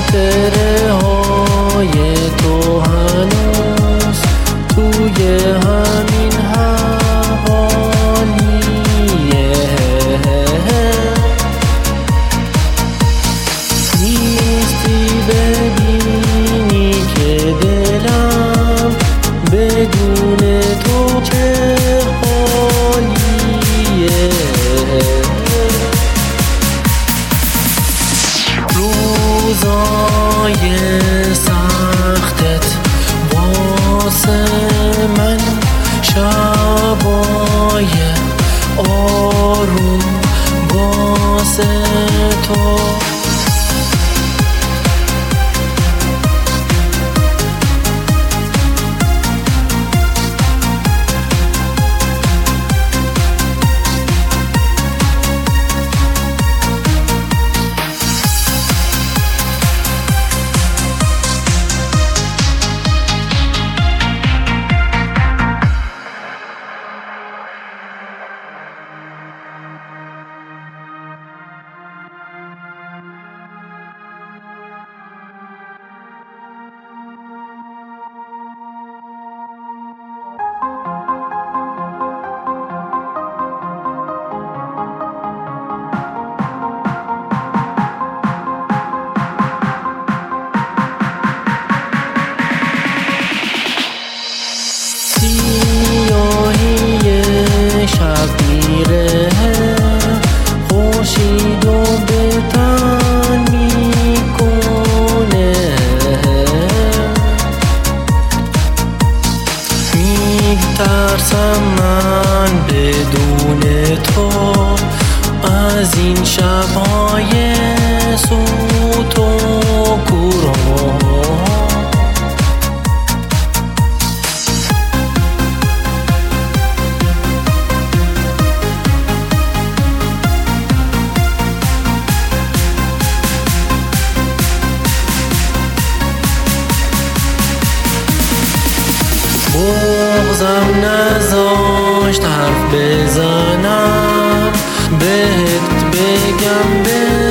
خاطره های تو هنوز توی همین حوالیه. نیستی ببینی که دلم بدون تو چه حالیه. روزای سختت واسه من شبای آروم واسه تو. شب میره خورشید و به تن میکنه. میترسم من بدون تو از این شبهای سوت و کور. بغضم نذاشت حرف بزنم بهت بگم